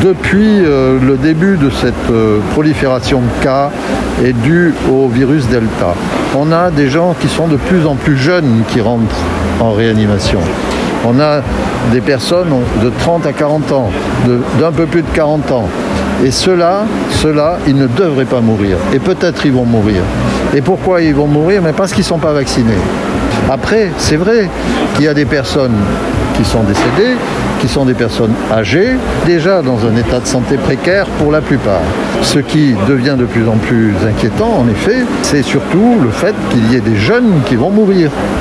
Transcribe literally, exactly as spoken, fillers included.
depuis euh, le début de cette euh, prolifération de cas est due au virus Delta. On a des gens qui sont de plus en plus jeunes qui rentrent en réanimation. On a des personnes de trente à quarante ans, de, d'un peu plus de quarante ans. Et ceux-là, ceux-là, ils ne devraient pas mourir. Et peut-être ils vont mourir. Et pourquoi ils vont mourir? Mais parce qu'ils ne sont pas vaccinés. Après, c'est vrai qu'il y a des personnes qui sont décédées, qui sont des personnes âgées, déjà dans un état de santé précaire pour la plupart. Ce qui devient de plus en plus inquiétant, en effet, c'est surtout le fait qu'il y ait des jeunes qui vont mourir.